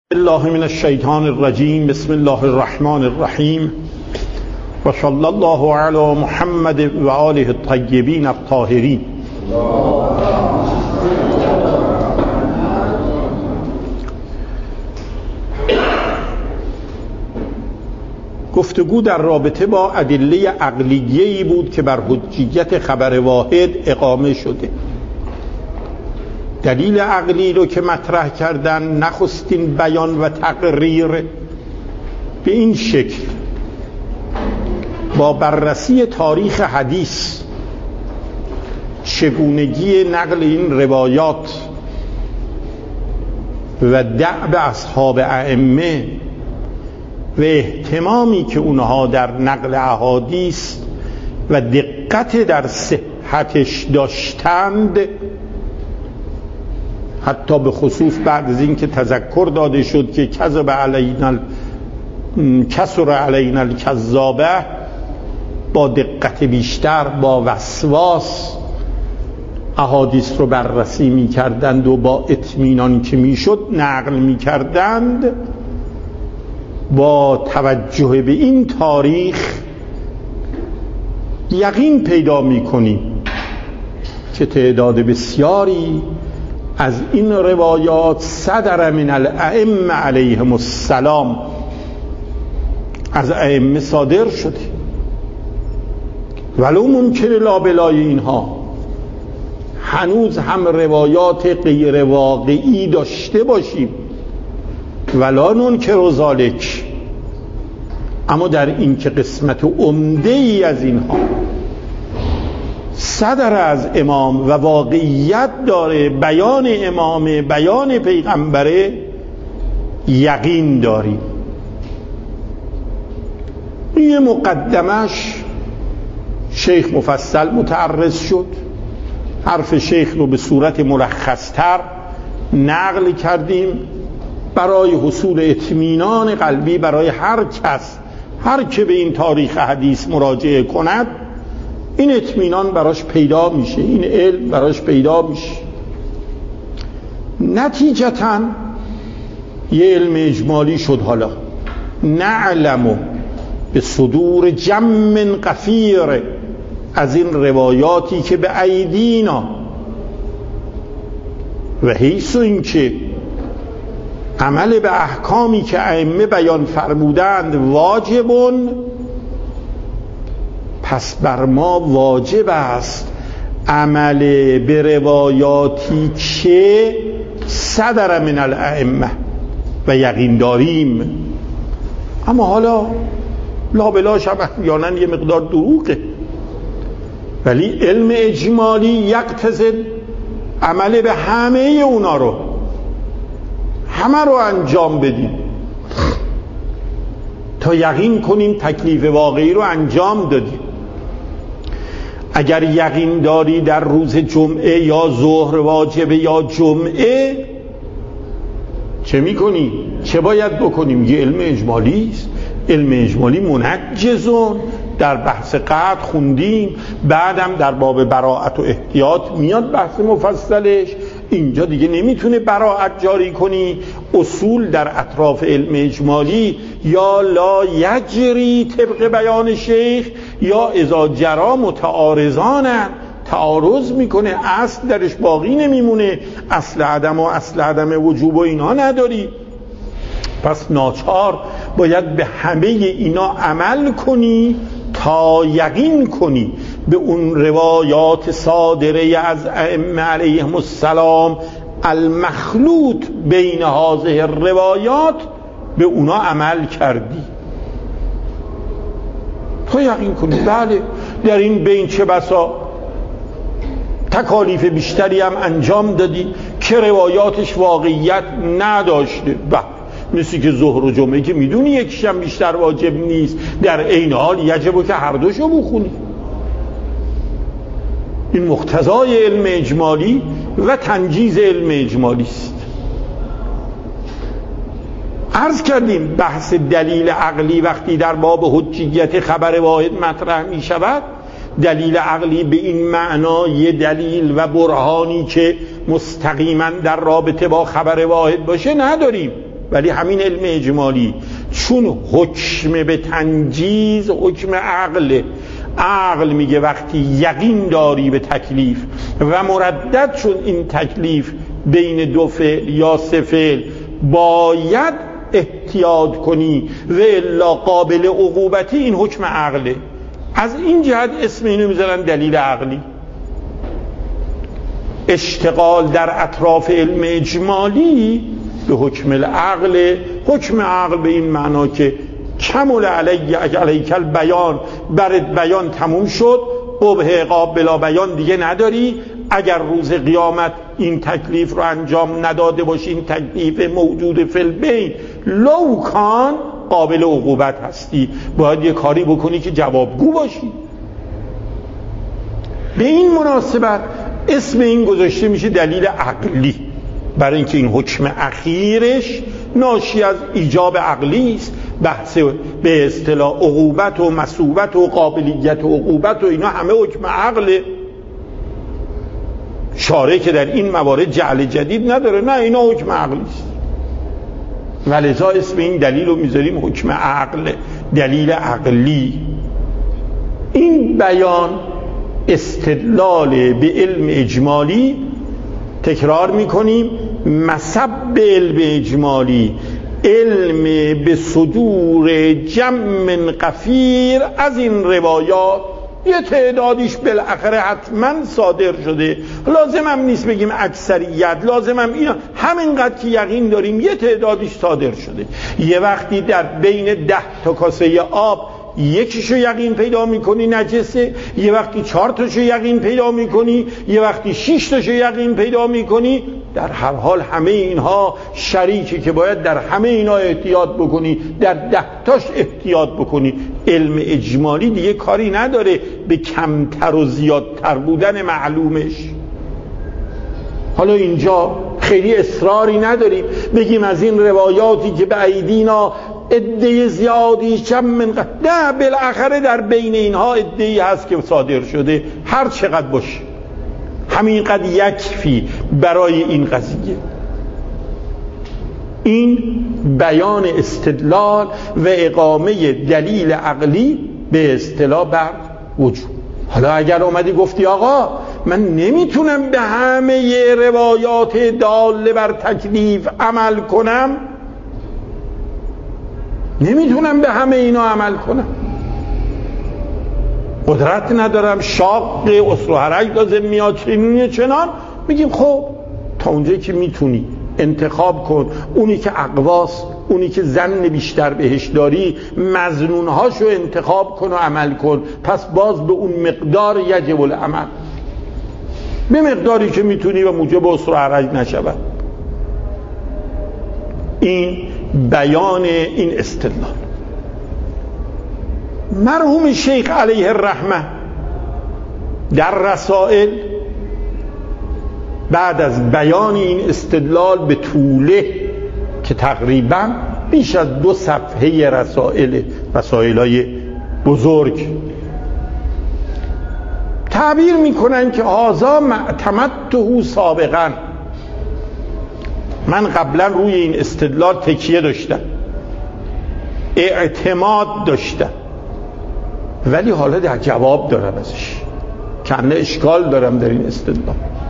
الله من الشیطان الرجیم. بسم الله الرحمن الرحیم و صلی الله علی محمد و آله الطیبین الطاهرین. گفتگو در رابطه با ادله عقلیه‌ای بود که بر حجیت خبر واحد اقامه شده. دلیل عقلی رو که مطرح کردن، نخستین بیان و تقریر به این شکل: با بررسی تاریخ حدیث، چگونگی نقل این روایات و دأب اصحاب ائمه و اهتمامی که اونها در نقل احادیث و دقت در صحتش داشتند، حتی به خصوص بعد از این که تذکر داده شد که کسر علینا الکذابه، با دقت بیشتر، با وسواس احادیث رو بررسی می کردند و با اطمینان که می شد نقل می کردند. با توجه به این تاریخ یقین پیدا می کنیم که تعداد بسیاری از این روایات صدر من الائمه علیهم السلام، از ائمه صادر شده، ولو ممکنه لابلای اینها هنوز هم روایات غیر واقعی داشته باشیم، ولا ننکر ذلک، اما در این که قسمت عمده ای از اینها صدر از امام و واقعیت داره، بیان امام، بیان پیغمبره، یقین داریم. این مقدمش شیخ مفصل متعرض شد، حرف شیخ رو به صورت ملخص‌تر نقل کردیم برای حصول اطمینان قلبی برای هر کس، هر که به این تاریخ حدیث مراجعه کند، این اطمینان براش پیدا میشه، این علم براش پیدا میشه. نتیجتاً یه علم اجمالی شد. حالا نعلم به صدور جم غفیر، از این روایاتی که به ایدینا و حیث این که عمل به احکامی که ائمه بیان فرمودند واجبون، پس بر ما واجب است عمل به روایاتی که صدر من الائمه و یقین داریم. اما حالا لابلاش هم احیانا یه مقدار دروغه، ولی علم اجمالی یقتضی عمل به همه اونا رو، همه رو انجام بدیم تا یقین کنیم تکلیف واقعی رو انجام دادیم. اگر یقین داری در روز جمعه یا ظهر واجبه یا جمعه، چه میکنی؟ چه باید بکنیم؟ یه علم اجمالی است. علم اجمالی منجزون، در بحث قطع خوندیم، بعدم در باب براءت و احتیاط میاد بحث مفصلش. اینجا دیگه نمیتونه براءت جاری کنی. اصول در اطراف علم اجمالی یا لا یجری طبق بیان شیخ، یا اذا جرا متعارضانن، تعارض میکنه، اصل درش باقی نمیمونه، اصل عدم و اصل عدم وجوب و اینا نداری. پس ناچار باید به همه اینا عمل کنی تا یقین کنی به اون روایات صادره از ائمه علیهم السلام المخلوط بین هذه الروایات، به اونا عمل کردی تا یقین کنی بله در این بین چه بسا تکالیف بیشتری هم انجام دادی که روایاتش واقعیت نداشته. مثل که ظهر و جمعه که میدونی یکیش هم بیشتر واجب نیست، در عین حال یجبه که هر دوشو بخونی. این مقتضای علم اجمالی و تنجیز علم اجمالی است. عرض کردیم بحث دلیل عقلی وقتی در باب حجیت خبر واحد مطرح می شود، دلیل عقلی به این معنا یه دلیل و برهانی که مستقیما در رابطه با خبر واحد باشه نداریم. ولی همین علم اجمالی چون حکم به تنجیز حکم عقل میگه وقتی یقین داری به تکلیف و مردد چون این تکلیف بین 2 فعل یا 3 فعل باید احتیاط کنی و الا قابل عقوبتی، این حکم عقله. از این جهت اسم اینو میذارن دلیل عقلی. اشتغال در اطراف علم اجمالی به حکم العقل. حکم عقل به این معنا که کمل علیک البیان، برات بیان تموم شد، قبح عقاب بلا بیان دیگه نداری. اگر روز قیامت این تکلیف رو انجام نداده باشی، این تکلیف موجود فی البین لو کان، قابل عقوبت هستی، باید یه کاری بکنی که جوابگو باشی. به این مناسبت اسم این گذاشته میشه دلیل عقلی، برای اینکه این حکم اخیرش ناشی از ایجاب عقلی است. بحث به اصطلاح عقوبت و مثوبت و قابلیت و عقوبت و اینا همه حکم عقله. شارع که در این موارد جعل جدید نداره، نه، اینا حکم عقلی است. ولذا اسم این دلیل رو میذاریم حکم عقل، دلیل عقلی. این بیان استدلال به علم اجمالی، تکرار میکنیم، مصب علم اجمالی، علم به صدور جمع غفیر از این روایات، یه تعدادیش بالاخره حتما صادر شده. لازم هم نیست بگیم اکثریت، لازم هم اینا همینقدر که یقین داریم یه تعدادیش صادر شده. یه وقتی در بین 10 تا کاسه آب یکیشو یقین پیدا میکنی نجسه، یه وقتی 4 تاشو یقین پیدا میکنی، یه وقتی 6 تاشو یقین پیدا میکنی. در هر حال همه اینها شریکه که باید در همه اینا احتیاط بکنی، در 10 تاش احتیاط بکنی. علم اجمالی دیگه کاری نداره به کمتر و زیادتر بودن معلومش. حالا اینجا خیلی اصراری نداریم بگیم از این روایاتی که به ایدینا عده زیادی نه، بالاخره در بین اینها عده‌ای هست که صادر شده، هر چقدر باشه همینقدر یکفی برای این قضیه. این بیان استدلال و اقامه دلیل عقلی به اصطلاح بر وجود. حالا اگر اومدی گفتی آقا من نمیتونم به همه روایات داله بر تکلیف عمل کنم، نمیتونم به همه اینا عمل کنم، قدرت ندارم، شاق اصل و حرج لازم میاد، چنان، میگیم خب تا اونجایی که میتونی انتخاب کن، اونی که اقواست، اونی که ظن بیشتر بهش داری، مظنونهاشو انتخاب کن و عمل کن. پس باز به اون مقدار یجب العمل، به مقداری که میتونی و موجب اصل و حرج نشود. این بیان این استدلال. مرحوم شیخ علیه الرحمه در رسائل بعد از بیان این استدلال به طوله که تقریبا بیش از 2 صفحه رسائل‌های بزرگ، تعبیر میکنن که هذا معتمدته سابقا، من قبلا روی این استدلال تکیه داشتم، اعتماد داشتم، ولی حالا در جواب دارم ازش، کنه اشکال دارم در این استدلال.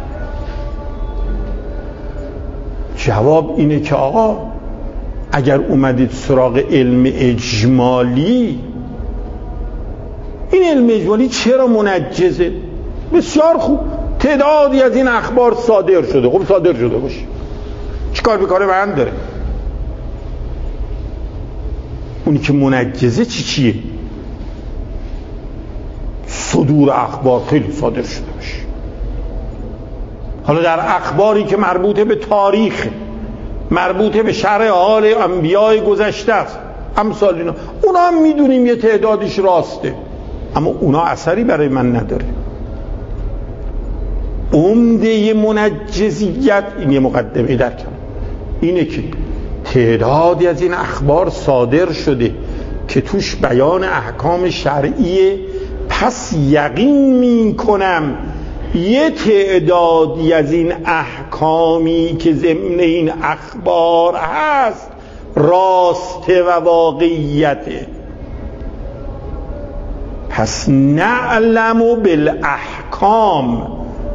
جواب اینه که آقا اگر اومدید سراغ علم اجمالی، این علم اجمالی چرا منجزه؟ بسیار خوب، تعدادی از این اخبار صادر شده، خب صادر شده باشه، چیکار به کار من داره؟ اونی که منجزه چیه؟ صدور اخبار خیلی صادر شده باشه. حالا در اخباری که مربوطه به تاریخ، مربوطه به شرح حال انبیاء گذشته است، امثال اینا، اونا هم میدونیم یه تعدادش راسته، اما اونا اثری برای من نداره. عمده منجزیت، این یه مقدمه در کلام، اینه که تعدادی از این اخبار صادر شده که توش بیان احکام شرعیه، پس یقین میکنم یه تعدادی از این احکامی که ضمن این اخبار هست راسته و واقعیته. پس نعلم بالاحکام،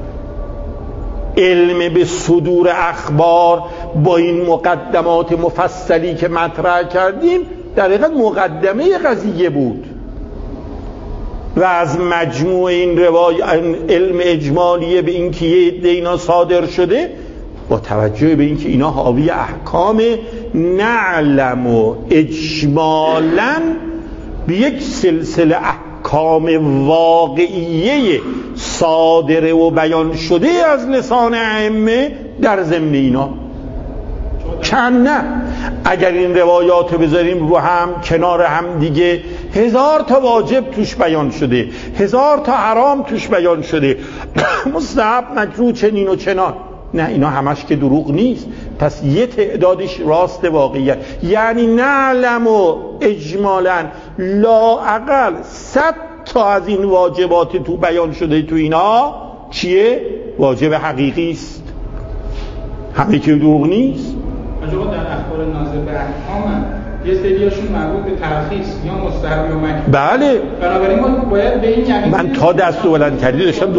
علم به صدور اخبار با این مقدمات مفصلی که مطرح کردیم در حقیقت مقدمه قضیه بود و از مجموع این علم اجمالیه به این که یه عده اینا صادر شده، با توجه به این که اینا حاوی احکام، نعلم و اجمالاً به یک سلسله احکام واقعیه صادره و بیان شده از لسان ائمه در ضمن اینا. چند نه، اگر این روایات بذاریم رو هم کنار هم دیگه، 1000 تا واجب توش بیان شده، 1000 تا حرام توش بیان شده، مستحب مکروه چنین و چنان. نه، اینا همش که دروغ نیست، پس یه تعدادش راست واقعیت. یعنی نعلم و اجمالاً لااقل 100 تا از این واجبات تو بیان شده تو اینا چیه؟ واجب حقیقی است، همه که دروغ نیست. آجا در اخبار ناظر به احکام یه سریاشون مربوط به ترخیص یا مستحب یا مکروه. بله، بنابراین ما باید به این یقین، من تا دستو بلند کردی داشتم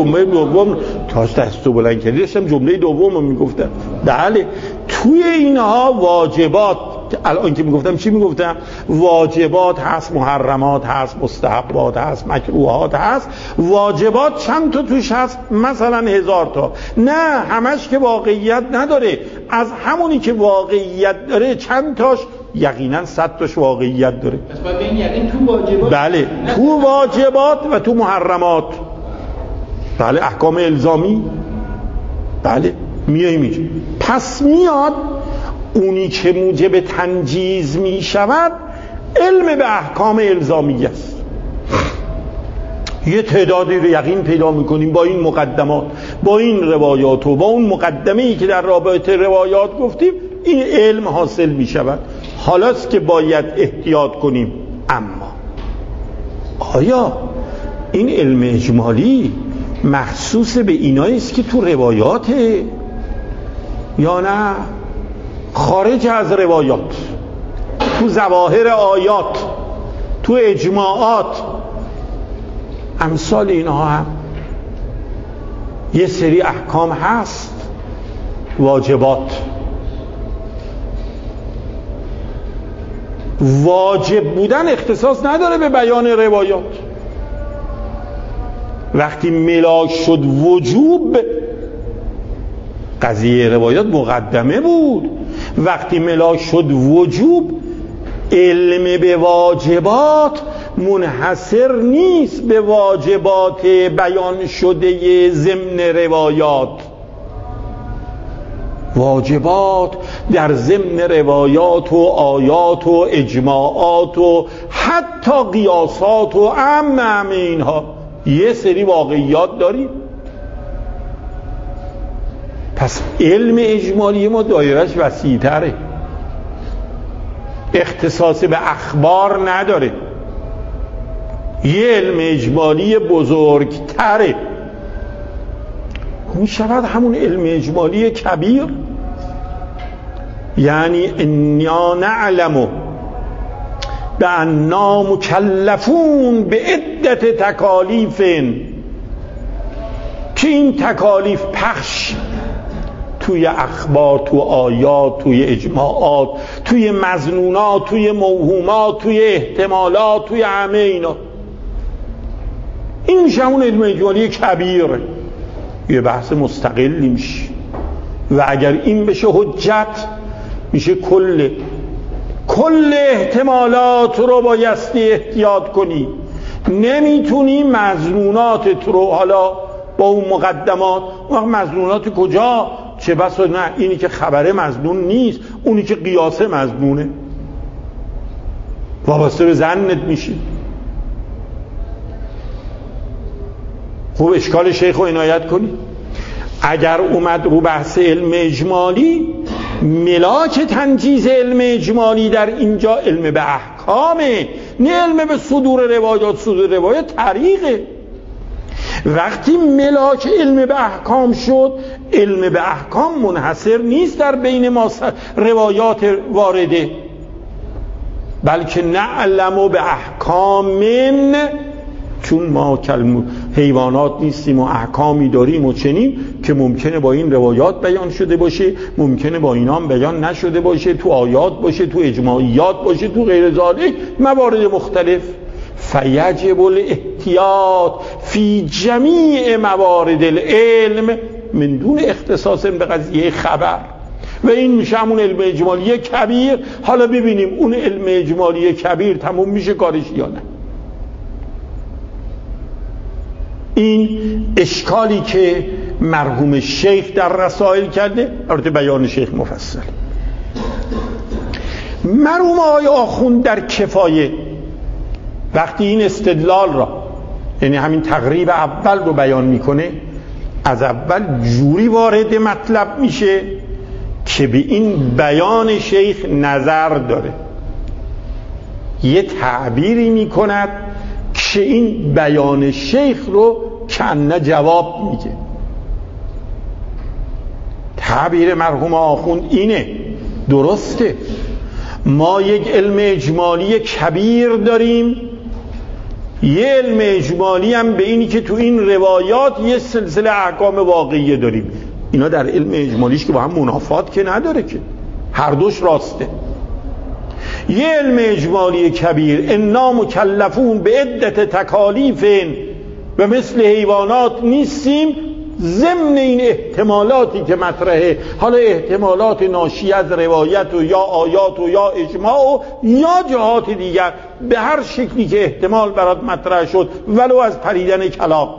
جمله دوم رو میگفتم. بله، توی اینها واجبات، الان که میگفتم چی میگفتم؟ واجبات هست، محرمات هست، مستحبات هست، مکروهات هست. واجبات چند تا توش هست؟ مثلا 1000 تا. نه، همش که واقعیت نداره، از همونی که واقعیت داره چند تاش یقینا 100 تاش واقعیت داره. پس باید به این یقین تو واجبات، بله، تو واجبات و تو محرمات، بله، احکام الزامی، بله، میشه. پس میاد اونی که موجب تنجیز می شود علم به احکام الزامی است. یه تعدادی رو یقین پیدا میکنیم با این مقدمات، با این روایات و با اون مقدمه‌ای که در رابطه روایات گفتیم، این علم حاصل می شود. حالاست که باید احتیاط کنیم. اما آیا این علم اجمالی مخصوص به اینایی است که تو روایاته یا نه خارج از روایات، تو ظواهر آیات، تو اجماعات، امثال اینها هم یه سری احکام هست، واجبات. واجب بودن اختصاص نداره به بیان روایات. وقتی ملاک شد وجوب، قضیه روایات مقدمه بود. وقتی ملاک شد وجوب، علم به واجبات منحصر نیست به واجبات بیان شده ضمن روایات. واجبات در ضمن روایات و آیات و اجماعات و حتی قیاسات و عام اینها یه سری واقعیات داریم. پس علم اجمالی ما دایرهش وسیع‌تره، اختصاص به اخبار نداره، یه علم اجمالی بزرگتره. می شود همون علم اجمالی کبیر. یعنی انا نعلم بأننا مکلفون به عدت تکالیف، که این تکالیف پخش توی اخبار، تو آیات، توی اجماعات، توی مظنونات، توی موهومات، توی احتمالات، توی همه اینا، این میشه همون علم اجمالی کبیر. یه بحث مستقلی میشه و اگر این بشه حجت، میشه کل احتمالات رو بایستی احتیاط کنی. نمیتونی مظنونات رو حالا با اون مقدمات، اون مظنونات کجا؟ چه بسا نه اینی که خبره مظنون نیست، اونی که قیاسه مظنونه، وابسته به ظنت میشه. خوب اشکال شیخ رو عنایت کنی. اگر اومد رو بحث علم اجمالی، ملاک تنجیز علم اجمالی در اینجا علم به احکامه، نه علم به صدور روایات. صدور روایات طریقه. وقتی ملاک علم به احکام شد، علم به احکام منحصر نیست در بین ما روایات وارده، بلکه نعلم به احکام، چون ما حیوانات نیستیم و احکامی داریم و چنین که ممکنه با این روایات بیان شده باشه، ممکنه با اینام بیان نشده باشه، تو آیات باشه، تو اجماعیات باشه، تو غیر ذالک موارد مختلف. فیجب الاحتیاط فی جمیع موارد العلم من دون اختصاص به قضیه خبر. و این میشه همون علم اجمالی کبیر. حالا ببینیم اون علم اجمالی کبیر تموم میشه کارش یا نه. این اشکالی که مرحوم شیخ در رسائل کرده، البته بیان شیخ مفصل. مرحوم آقای آخوند در کفایه وقتی این استدلال را، یعنی همین تقریب اول رو بیان میکنه، از اول جوری وارد مطلب میشه که به این بیان شیخ نظر داره، یه تعبیری میکند که این بیان شیخ رو کنه جواب میگه. تعبیر مرحوم آخوند اینه، درسته، ما یک علم اجمالی کبیر داریم، یه علم اجمالی هم به اینی که تو این روایات یه سلسله احکام واقعی داریم. اینا در علم اجمالیش که با هم منافات که نداره، که هر دوش راسته. یه علم اجمالی کبیر، انا مکلفون به عدت تکالیف و مثل حیوانات نیستیم، ضمن این احتمالاتی که مطرحه، حالا احتمالات ناشی از روایت و یا آیات و یا اجماع و یا جهات دیگر، به هر شکلی که احتمال برات مطرح شد، ولو از پریدن کلاغ.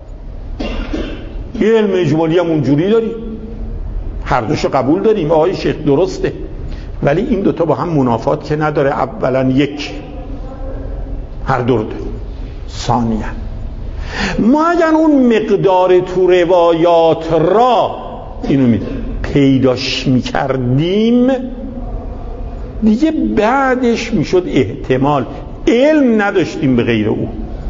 یه علم اجمالی هم اونجوری داریم، هر دوشو قبول داریم. آقای شیخ درسته، ولی این دوتا با هم منافات که نداره. اولا یک، هر دو داریم. ثانیا ما اگر اون مقدار تو روایات را اینو پیداش میکردیم، دیگه بعدش میشد احتمال، علم نداشتیم به غیر او.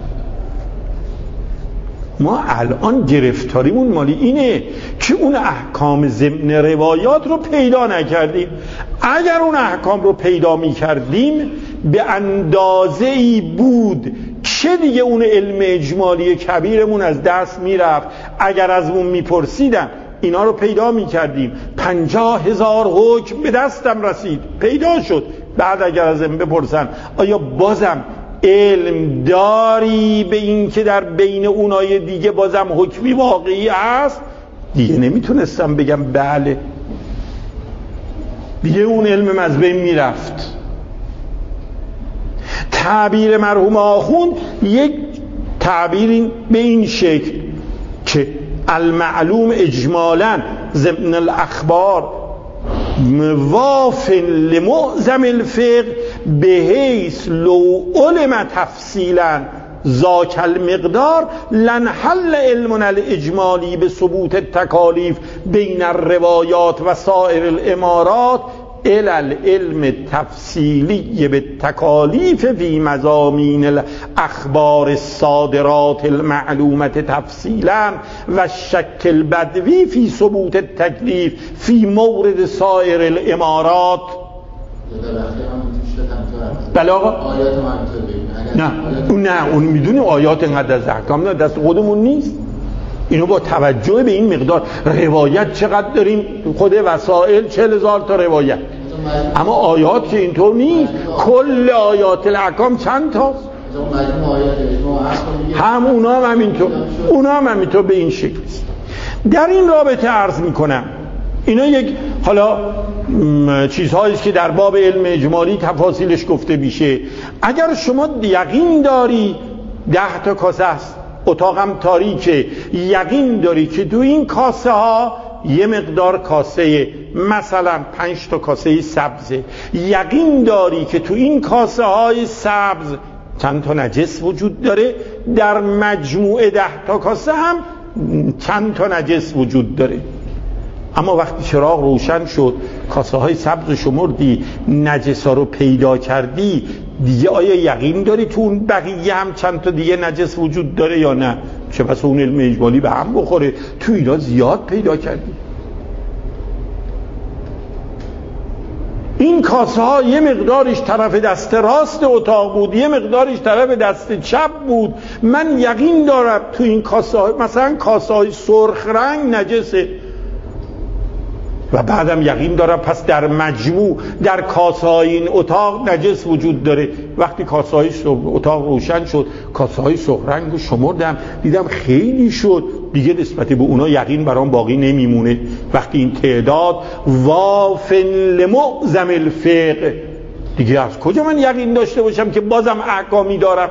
ما الان گرفتاریمون مالی اینه که اون احکام ضمن روایات رو پیدا نکردیم. اگر اون احکام رو پیدا میکردیم به اندازه‌ای بود چه دیگه اون علم اجمالی کبیرمون از دست میرفت. اگر از اون میپرسیدن اینا رو پیدا میکردیم، 50,000 حکم به دستم رسید، پیدا شد. بعد اگر از این بپرسن آیا بازم علم داری به این که در بین اونای دیگه بازم حکمی واقعی هست، دیگه نمیتونستم بگم بله، دیگه اون علم از بین میرفت. تعبیر مرحوم آخوند یک تعبیر به این شکل که المعلوم اجمالا ضمن الاخبار مواف لمعظم الفقه به حیث لو علم تفصیلا ذاک المقدار لنحل علمنا الاجمالی به ثبوت التکالیف بین الروایات و سائر الامارات الى العلم تفصیلی به تکالیف فی مضامین الاخبار الصادرات المعلومه تفصیلا و شک البدوی فی ثبوت التکلیف فی مورد سائر الامارات. بله آقا، نه اون میدونی آیات انقدر از احکام دست خودمون نیست. اینو با توجه به این مقدار روایت چقدر داریم، خود وسائل 40,000 تا روایت، اما آیات که اینطور نیست. کل آیات الاحکام چند تاست؟ هم اونا هم همینطور به این شکل است. در این رابطه عرض میکنم اینا یک حالا چیزهاییست که در باب علم اجمالی تفاصیلش گفته میشه. اگر شما یقین داری 10 تا کاسه است، اتاقم تاریکه، یقین داری که تو این کاسه ها یه مقدار کاسه مثلا 5 تا کاسه سبزه، یقین داری که تو این کاسه های سبز چند تا نجس وجود داره، در مجموعه 10 تا کاسه هم چند تا نجس وجود داره. اما وقتی چراغ روشن شد، کاسه های سبز شمردی، نجس ها رو پیدا کردی، دیگه آیا یقین داری تو اون بقیه هم چند تا دیگه نجس وجود داره یا نه؟ چه پس اون علم اجمالی به هم بخوره، تو اینا زیاد پیدا کردی. این کاسه ها یه مقدارش طرف دست راست اتاق بود، یه مقدارش طرف دست چپ بود. من یقین دارم تو این کاسه ها، مثلا کاسه های سرخ رنگ نجسه، و بعدم یقین دارم پس در مجموع در کاسه های این اتاق نجس وجود داره. وقتی کاسه های اتاق روشن شد، کاسه های سرخ رنگ رو شمردم، دیدم خیلی شد، دیگه نسبت به اونا یقین برام باقی نمیمونه. وقتی این تعداد وافن لمعظم الفقه، دیگه از کجا من یقین داشته باشم که بازم احکامی دارم؟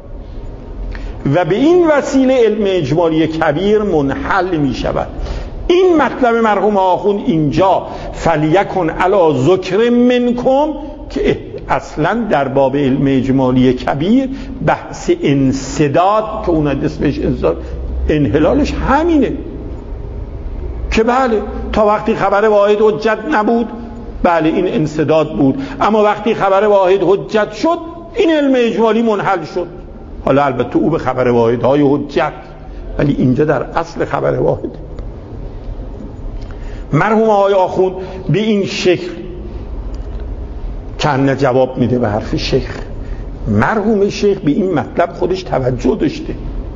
و به این وسیله علم اجمالی کبیر منحل می شود. این مطلب مرحوم آخوند اینجا فلیکن علی ذکر منکم که اصلا در باب علم اجمالی کبیر بحث انسداد که اون اسمش انحلالش همینه که بله تا وقتی خبر واحد حجت نبود بله این انسداد بود، اما وقتی خبر واحد حجت شد این علم اجمالی منحل شد. حالا البته او به خبر واحدهای حجت، ولی اینجا در اصل خبر واحد. مرحوم آقای آخوند به این شکل کنه جواب میده به حرف شیخ. مرحوم شیخ به این مطلب خودش توجه داشته،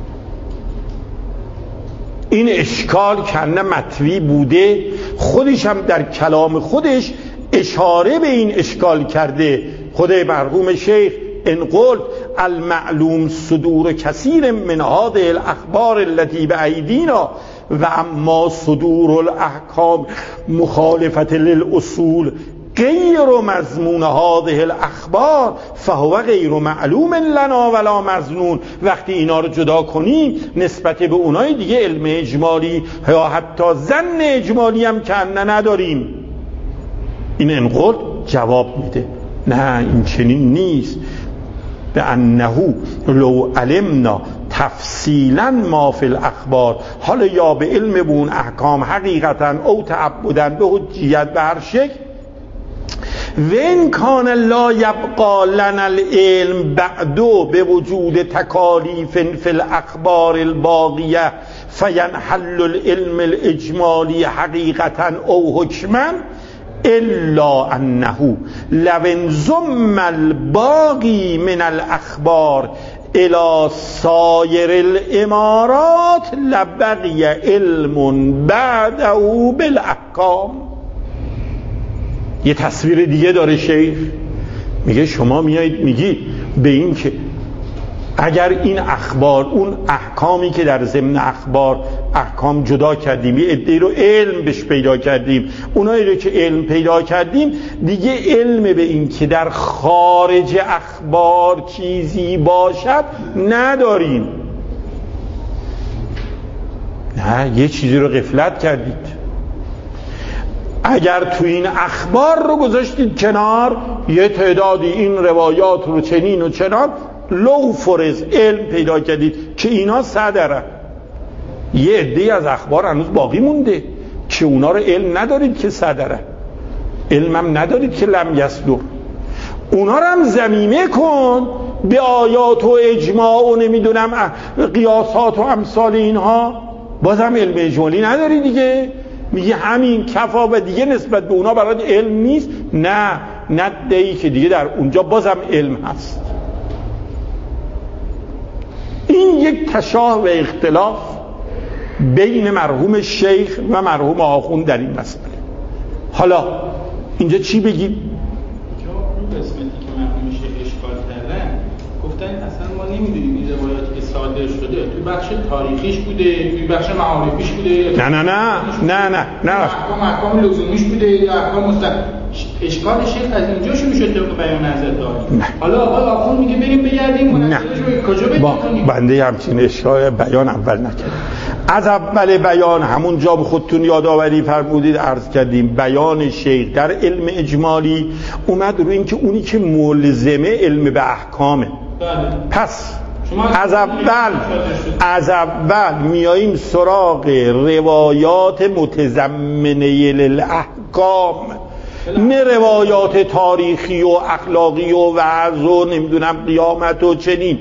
این اشکال کنه مطوی بوده، خودش هم در کلام خودش اشاره به این اشکال کرده. خود مرحوم شیخ انقل المعلوم صدور کثیر من هذه الاخبار التي بأيدينا و اما صدور الاحکام مخالفت للاصول غیر مضمون هذه الاخبار فهو غیر معلوم لنا ولا مظنون. وقتی اینا رو جدا کنیم نسبت به اونای دیگه علم اجمالی یا حتی ظن اجمالی هم کنه نداریم. این انقل جواب میده نه این چنین نیست. به انه لو علمنا تفصیلا ما فی الاخبار، حالا یا به علم به اون احکام حقیقتا او تعبدن به حجیت به هر شکل، و ان کان لا یبقى لنا العلم بعدو به وجود تکالیف فی الاخبار الباقیه فینحل العلم الاجمالی حقیقتا او حکما الا انه لو انضم الباقی من الاخبار الى سایر الامارات لبقی علم بعده بالاحکام. یه تصویر دیگه داره شیخ، میگه شما میایید میگی به این که اگر این اخبار اون احکامی که در ضمن اخبار احکام جدا کردیم، یه عده‌ای رو علم بهش پیدا کردیم، اونایی رو که علم پیدا کردیم دیگه علم به این که در خارج اخبار چیزی باشد نداریم. نه، یه چیزی رو غفلت کردید. اگر تو این اخبار رو گذاشتید کنار، یه تعدادی این روایات رو چنین و چنان لو فرض علم پیدا کردید که اینا صدره، یه عده‌ای از اخبار هنوز باقی مونده که اونا رو علم ندارید که صدره، علمم ندارید که لم یصدر. اونا رو هم ضمیمه کن به آیات و اجماع و نمیدونم قیاسات و امثال اینها، بازم علم اجمالی نداری دیگه. میگه همین کفا و دیگه نسبت به اونا برات علم نیست. نه ندهی که دیگه در اونجا بازم علم هست. این یک تشابه و اختلاف بین مرحوم شیخ و مرحوم آخوند در این مسئله. حالا اینجا چی بگیم؟ اون قسمتی که مرحوم شیخ اشکال کردن گفتن اصلا ما نمیدونیم این روایاتی که صادر شده توی بخش تاریخیش بوده، توی بخش معارفیش بوده، نه احکام لزومیش بوده یا احکام اشکال شیخ از اینجا شروع شد طبق بیان حضرت داری. حالا آقای آخوند میگه بریم بگردیم منظرش رو کجا پیدا کنیم؟ بنده همچین اشکال بیان اول نکردم. از اول بیان همون جا خودتون یادآوری فرمودید عرض کردیم بیان شیخ در علم اجمالی اومد رو این که اونی که ملزمه علم به احکامه. پس از اول میاییم سراغ روایات متضمنه للاحکام، نه روایات تاریخی و اخلاقی و وعظ و نمیدونم قیامت و چنین،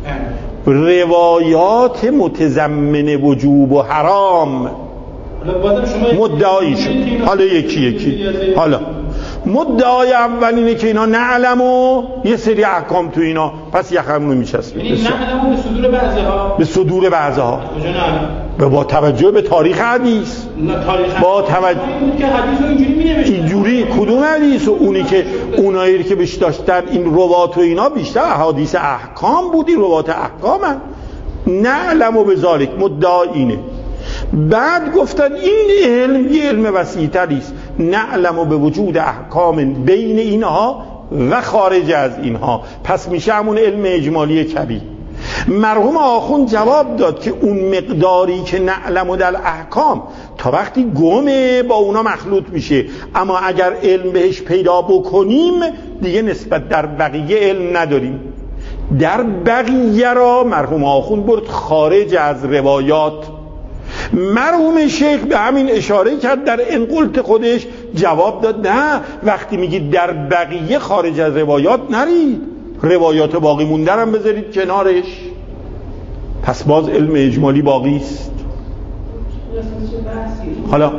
روایات متضمنه وجوب و حرام مدعایشون. حالا یکی حالا مدعای اول اینه که اینا نعلم و یه سری احکام تو اینا، پس یخمونو میچسبه. یعنی نعلم به صدور بعضها، به صدور بعضها، کجا نعلم؟ با توجه به تاریخ حدیث، با توجه که حدیث رو اینجوری می‌نوشتن. اینجوری کدوم حدیث؟ و اونایی که بهش داشتن این روات و اینا بیشتر احادیث احکام بودی، روات احکامن. نعلم و بذالک مدعا اینه. بعد گفتن این علم یه علم وسیع‌تری است، نعلم و به وجود احکام بین اینها و خارج از اینها، پس میشه همون علم اجمالی کبیر. مرحوم آخوند جواب داد که اون مقداری که نعلم و در احکام تا وقتی گمه با اونا مخلوط میشه، اما اگر علم بهش پیدا بکنیم دیگه نسبت در بقیه علم نداریم. در بقیه را مرحوم آخوند برد خارج از روایات. مرحوم شیخ به همین اشاره کرد در انقلت خودش، جواب داد نه، وقتی میگید در بقیه خارج از روایات نرید، روایات باقی مونده هم بذارید کنارش، پس باز علم اجمالی باقی است. حالا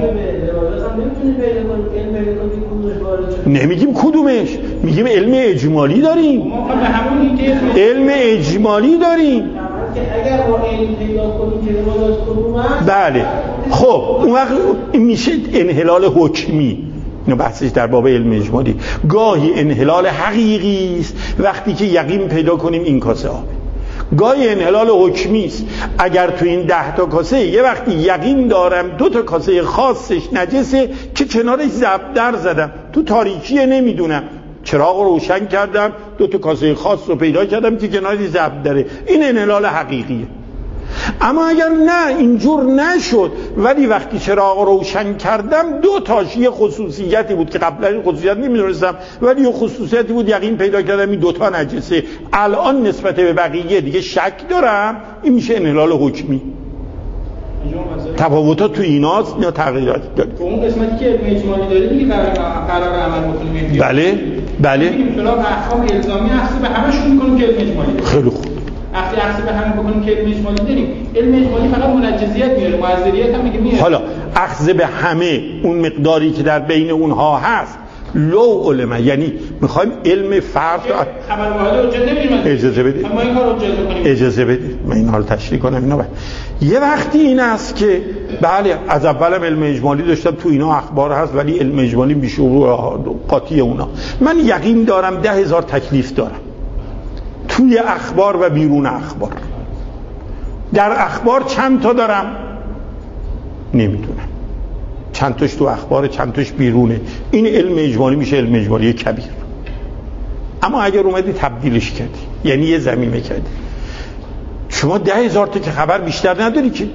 نمیگیم کدومش، میگیم علم اجمالی داریم، علم اجمالی داریم. اگر ما علم پیدا کنیم که روایات کدوم است، بله خب اون وقت میشه انحلال حکمی. اینو بحثش در باب علم اجمالی. گاهی انحلال حقیقی است وقتی که یقین پیدا کنیم این کاسه آبه، گاهی انحلال حکمی است اگر تو این 10 تا کاسه یه وقتی یقین دارم 2 تا کاسه خاصش نجسه که کنارش زبدر زدم، تو تاریکی نمیدونم، چراغ رو روشن کردم 2 تا کاسه خاص رو پیدا کردم که کنارش زبدره، این انحلال حقیقیه. اما اگر نه اینجور نشد ولی وقتی چراغ رو روشن کردم 2 تاش یه خصوصیتی بود که قبلا این خصوصیت نمیدونستم ولی یه خصوصیتی بود، یقین پیدا کردم این 2 تا نجسه، الان نسبت به بقیه دیگه شک دارم، این میشه انحلال حکمی. تفاوتات تو ایناست یا تغییراتی داره؟ اون قسمتی که علم اجمالی داره میگه قرار عمل بکنیم. بله میگیم فلان احکام الزامی اخذ به همشون میکنیم که علم اجمالی داره. خیلی خوب. اخذ به همه بکنیم که علم اجمالی داریم. علم اجمالی فقط منجزیت میاره، معذریت هم میگه میاره. حالا اخذ به همه اون مقداری که در بین اونها هست لو علمه، یعنی میخوایم علم فرد رو خبر واحد حجت نمیدیم. اجازه بدید ما این کارو حجت کنیم. اجازه بدید من اینها رو تشریح کنم. اینا یه وقتی این است که بله از اولم علم اجمالی داشتم، تو اینا اخبار هست ولی علم اجمالی بیشعور قاطی اونا. من یقین دارم 10,000 تکلیف دارم توی اخبار و بیرون اخبار. در اخبار چند تا دارم نمیدونم، چند تاش تو اخبار چند تاش بیرونه، این علم اجمالی میشه علم اجمالی کبیر. اما اگر اومدی تبدیلش کردی، یعنی یه زمینه کردی، شما 10,000 تا که خبر بیشتر نداری که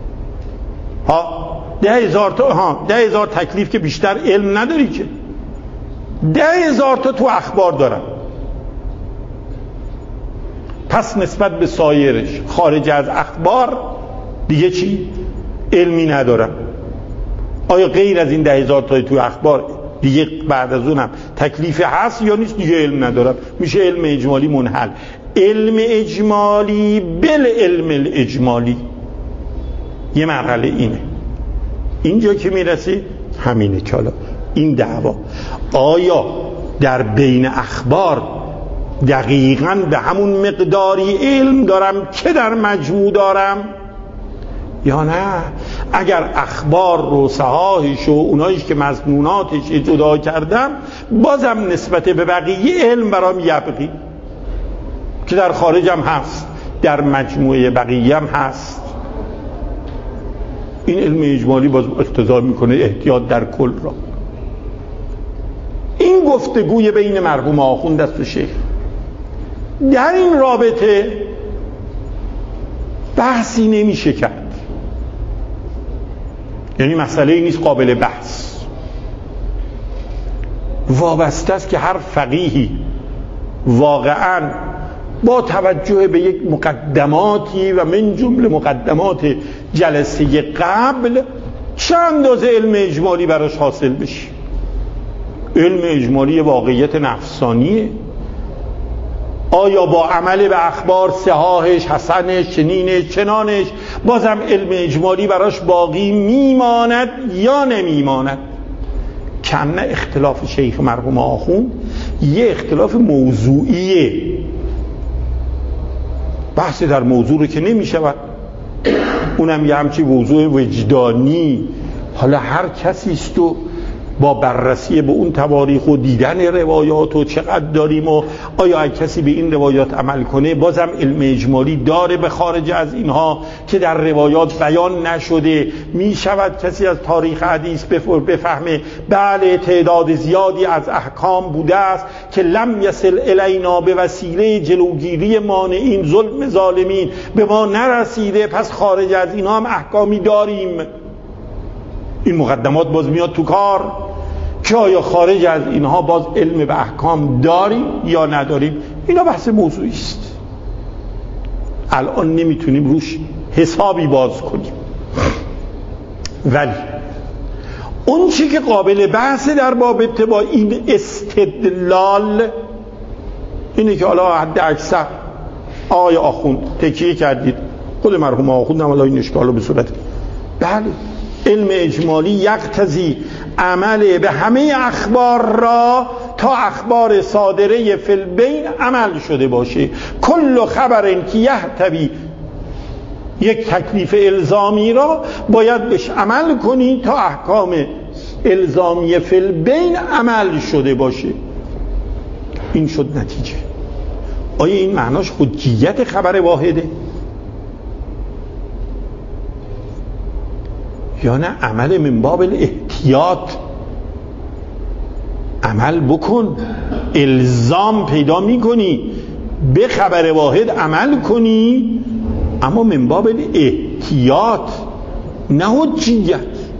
10,000 تا 10,000 تکلیف که بیشتر علم نداری که 10,000 تا تو اخبار دارم، پس نسبت به سایرش خارج از اخبار دیگه چی؟ علمی ندارم. آیا غیر از این 10,000 تا تو اخبار دیگه بعد از اونم تکلیف هست یا نیست؟ دیگه علم ندارم، میشه علم اجمالی منحل. علم اجمالی بل علم الاجمالی یه مرحله اینه. اینجا که میرسی همینه که حالا این دعوا آیا در بین اخبار دقیقاً به همون مقداری علم دارم که در مجموع دارم یا نه؟ اگر اخبار رو صحاحش و اونایش که مضموناتش جدا کردم بازم نسبت به بقیه علم برام یبقی که در خارجم هست، در مجموعه بقیه هم هست. این علم اجمالی باز اقتضا میکنه احتیاط در کل را. این گفتگوی بین مرحوم آخوند است و شیخ در این رابطه بحثی نمیشه کرد، یعنی مسئله ای نیست قابل بحث. وابسته است که هر فقیهی واقعاً با توجه به یک مقدماتی و من جمله مقدمات جلسه قبل چه اندازه علم اجمالی براش حاصل بشه. علم اجمالی واقعیت نفسانیه. آیا با عمل به اخبار صحاحش، حسنش، چنینش، چنانش بازم علم اجمالی براش باقی میماند یا نمیماند؟ کنه اختلاف شیخ مرحوم آخوند یه اختلاف موضوعیه، بحث در موضوع رو که نمی شود، اونم یه همچی موضوع وجدانی. حالا هر کسی است و با بررسی به اون تواریخ و دیدن روایات و چقدر داریم و آیا کسی به این روایات عمل کنه، بازم علم اجمالی داره به خارج از اینها که در روایات بیان نشده. می شود کسی از تاریخ حدیث بفهمه بله تعداد زیادی از احکام بوده است که لم یصل الینا به وسیله جلوگیری مانعین ظلم ظالمین به ما نرسیده، پس خارج از اینها هم احکامی داریم. این مقدمات باز میاد تو کار که آیا خارج از اینها باز علم به احکام داریم یا نداریم. اینا بحث موضوعی است، الان نمیتونیم روش حسابی باز کنیم. ولی اون چی که قابل بحث در باب با این استدلال اینه که حالا حد اکثر آقای آخوند تکیه کردید، خود مرحوم آخوند هم این اشکال رو به صورت بله علم اجمالی یقتضی عمل به همه اخبار را تا اخبار صادره فی البین عمل شده باشه. کل خبر که یحتوی یک تکلیف الزامی را باید بهش عمل کنی تا احکام الزامی فی البین عمل شده باشه. این شد نتیجه. آیا این معناش حجیت خبر واحده؟ یا نه عمل من باب الاحتیاط؟ عمل بکن، الزام پیدا میکنی به خبر واحد عمل کنی، اما من باب الاحتیاط نه حجیت.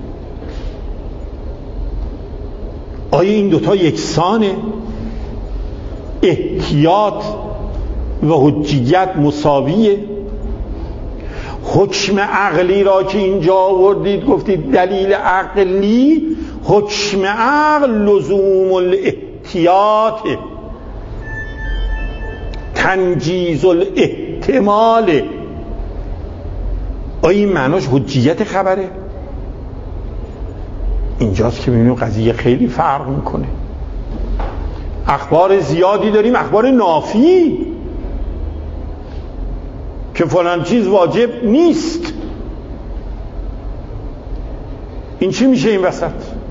آیا این دوتا یکسانه؟ احتیاط و حجیت مساویه؟ حکم عقلی را که اینجا آوردید گفتید دلیل عقلی، حکم عقل لزوم الاحتیاط، تنجیز الاحتمال. آیا این معناش حجیت خبره؟ اینجاست که میبینیم قضیه خیلی فرق میکنه. اخبار زیادی داریم، اخبار نافی که فلان چیز واجب نیست. این چی میشه این وسط؟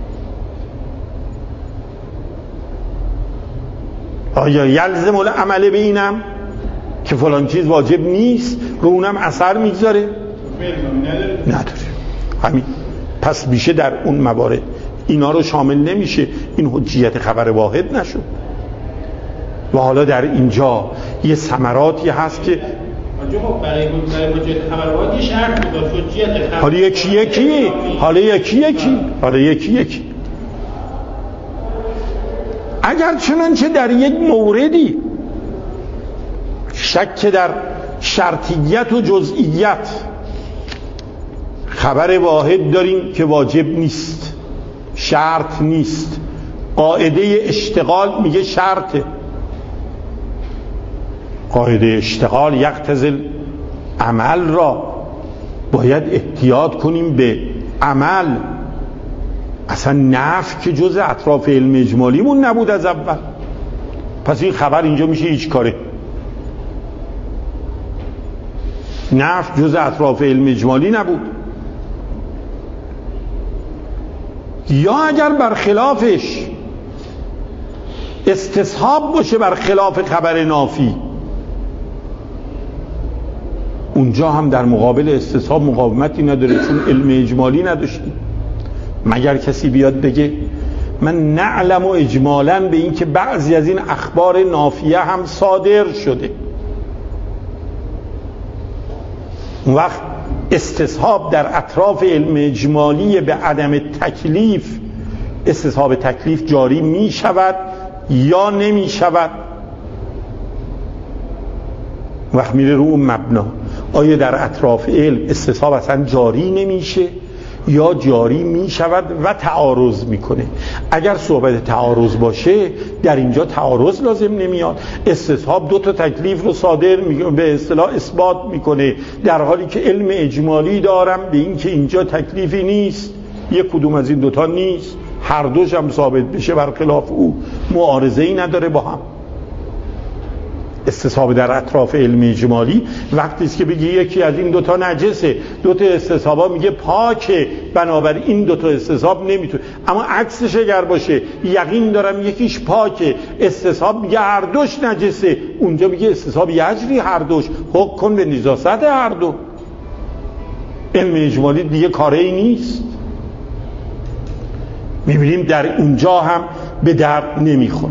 آیا یلزم العمل به اینم که فلان چیز واجب نیست رو اونم اثر میگذاره؟ نداره. همین. پس میشه در اون موارد اینا رو شامل نمیشه، این حجیت خبر واحد نشد. و حالا در اینجا یه ثمراتی هست که برای حجیت خبر واحد یه شرط بود، حجیت خبر حالا یکی یکی اگر چنانچه در یک موردی شک در شرطیت و جزئیت خبر واحد داریم که واجب نیست، شرط نیست، قاعده اشتغال میگه شرطه، قاعده اشتغال یقتضی عمل را باید احتیاط کنیم به عمل. اصلا نفی که جز اطراف علم اجمالیمون نبود از اول، پس این خبر اینجا میشه هیچ کاره. نفی جز اطراف علم اجمالی نبود. یا اگر برخلافش استصحاب باشه برخلاف خبر نافی، اونجا هم در مقابل استصحاب مقاومتی نداره، چون علم اجمالی نداشتیم. مگر کسی بیاد بگه من نعلم و اجمالاً به این که بعضی از این اخبار نافیه هم صادر شده، اون وقت استصحاب در اطراف علم اجمالی به عدم تکلیف، استصحاب تکلیف جاری می شود یا نمی شود؟ وقت میره رو اون مبنا، آیا در اطراف علم استصحاب اصلا جاری نمیشه یا جاری می شود و تعارض میکنه؟ اگر صحبت تعارض باشه در اینجا تعارض لازم نمیاد، استصحاب دو تا تکلیف رو صادر به اصطلاح اثبات میکنه، در حالی که علم اجمالی دارم به این که اینجا تکلیفی نیست، یک کدوم از این دوتا نیست، هر دوش هم ثابت بشه برخلاف او معارضه‌ای نداره با هم. استصحاب در اطراف علم اجمالی وقتی است که بگی یکی از این دوتا نجسه، دوتا استصحابا میگه پاکه، بنابراین این دوتا استصحاب نمیتونه. اما عکسش اگر باشه یقین دارم یکیش پاکه، استصحاب میگه هر دوش نجسه، اونجا میگه استصحاب یجری هر دوش، حکم کن به نجاست هر دو. علم اجمالی دیگه کاری نیست. میبینیم در اونجا هم به درد نمیخوره.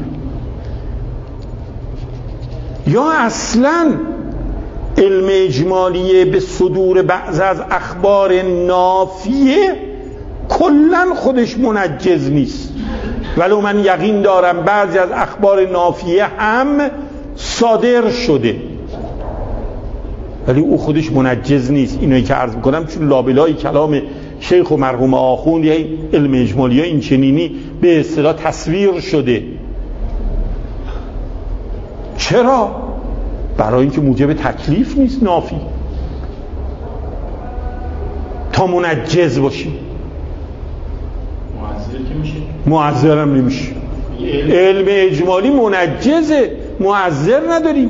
یا اصلا علم اجمالیه به صدور بعض از اخبار نافیه کلن خودش منجز نیست، ولو من یقین دارم بعضی از اخبار نافیه هم صادر شده ولی او خودش منجز نیست. اینایی که عرض میکنم چون لابلای کلام شیخ و مرحوم آخوند یا علم اجمالی ها این چنینی به اصطلاح تصویر شده. چرا؟ برای اینکه موجب تکلیف نیست نافی تا منجز باشی. معذر هم نمیشه. علم اجمالی منجزه، معذر نداریم.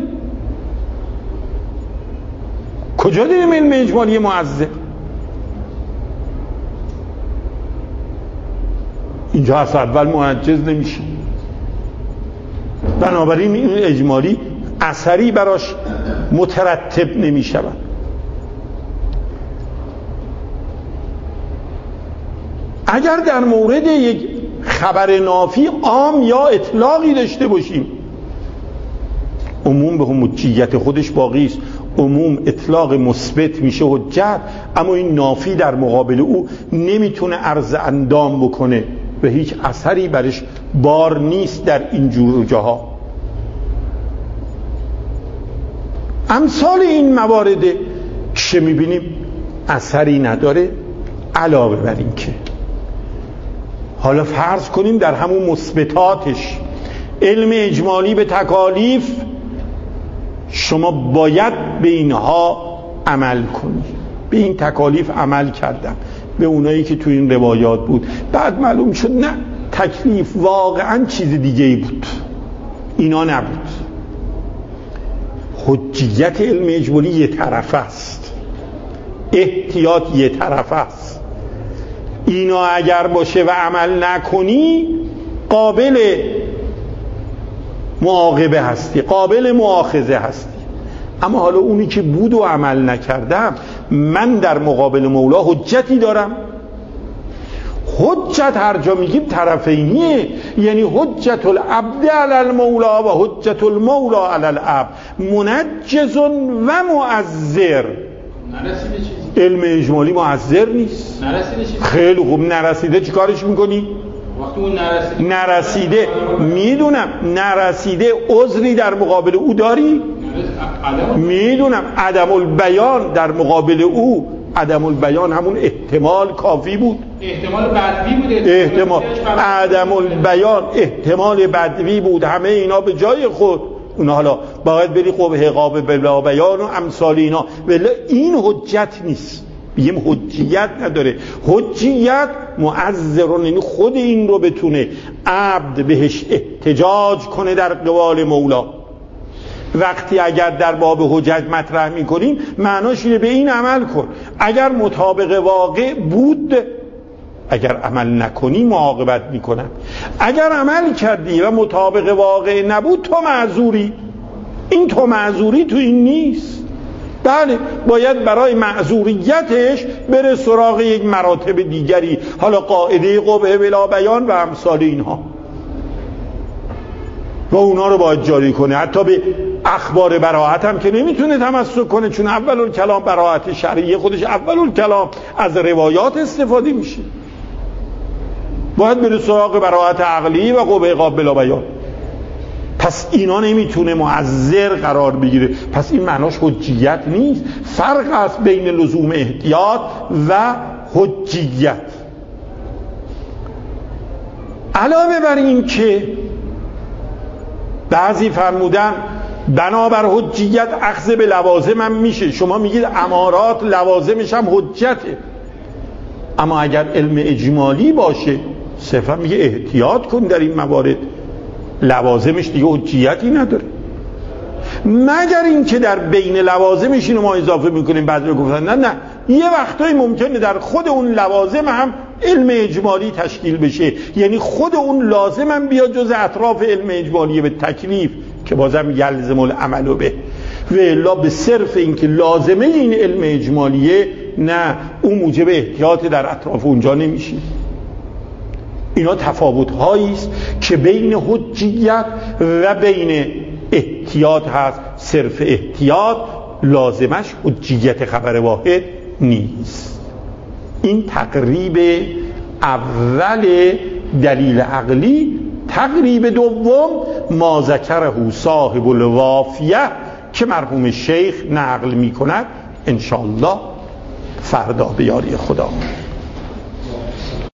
کجا داریم علم اجمالی معذر؟ اینجا از اول منجز نمیشه. بنابراین این اجمالی اثری براش مترتب نمی شود. اگر در مورد یک خبر نافی عام یا اطلاقی داشته باشیم عموم به حجیت خودش باقی است، عموم اطلاق مثبت میشه حجت، اما این نافی در مقابل او نمیتونه عرض اندام بکنه و هیچ اثری برش بار نیست در این جور جاها. امثال این موارد که میبینیم اثری نداره، علاوه بر این که حالا فرض کنیم در همون مثبتاتش علم اجمالی به تکالیف شما باید به اینها عمل کنید، به این تکالیف عمل کردم، به اونایی که تو این روایات بود، بعد معلوم شد نه تکلیف واقعا چیز دیگه ای بود، اینا نبود. حجیت علم اجمالی یه طرف است، احتیاط یه طرف است. اینا اگر باشه و عمل نکنی قابل معاقبه هستی، قابل مؤاخذه هستی. اما حالا اونی که بود و عمل نکردم، من در مقابل مولا حجتی دارم. حجت هر جا میگیم طرفینیه، یعنی حجت العبد علی المولا و حجت المولا علی العبد، منجز و معذر. نرسیده چیزی؟ علم اجمالی معذر نیست. نرسیده چیزی؟ خیلی خوب. نرسیده چی کارش میکنی؟ وقتی اون نرسیده میدونم نرسیده عذری در مقابل او داری؟ میدونم عدم البیان در مقابل او، عدم البیان همون احتمال کافی بود، احتمال بدوی بود، احتمال عدم البیان احتمال بدوی بود، همه اینا به جای خود. اونا حالا باید بری قبه قابه بلا بیان و امثال اینا، ولی این حجت نیست. بگیم حجیت نداره. حجیت معذرون، یعنی خود این رو بتونه عبد بهش احتجاج کنه در قبال مولا. وقتی اگر در باب حجت مطرح میکنیم معناش اینه به این عمل کن، اگر مطابق واقع بود، اگر عمل نکنی معاقبت میکنن، اگر عمل کردی و مطابق واقع نبود تو معذوری. این تو معذوری تو این نیست. بله باید برای معذوریتش بره سراغ یک مراتب دیگری، حالا قاعده قبه بلا بیان و امثال اینها، و اونا رو باید جاری کنه. حتی به اخبار براءت هم که نمیتونه تمسک کنه، چون اول الکلام براءت شرعیه خودش اول الکلام از روایات استفاده میشه. باید بره سراغ براءت عقلی و قبه قابل بلا بیان. پس اینا نمیتونه معذر قرار بگیره، پس این معناش حجیت نیست. فرق است بین لزوم احتیاط و حجیت. علاوه بر این که بعضی فرمودن بنابر حجیت اخذ به لوازم هم میشه. شما میگید امارات لوازمش هم حجته، اما اگر علم اجمالی باشه صرفا میگه احتیاط کن در این موارد، لوازمش دیگه حجیتی نداره، مگر این که در بین لوازمش اینو ما اضافه میکنیم. بعضی گفتن نه یه وقتایی ممکنه در خود اون لوازم هم علم اجمالی تشکیل بشه، یعنی خود اون لازم هم بیاد جز اطراف علم اجمالی به تکلیف که بازم یلزم العمل به، و الا به صرف این که لازمه این علم اجمالیه نه، اون موجب احتیاط در اطراف اونجا نمیشه. اینا تفاوت‌هایی است که بین حجیت و بین احتیاط هست. صرف احتیاط لازمش حجیت خبر واحد نیست. این تقریب اول دلیل عقلی. تقریب دوم ما ذکره صاحب الوافیه که مرحوم شیخ نقل می کند انشاءالله فردا به یاری خدا.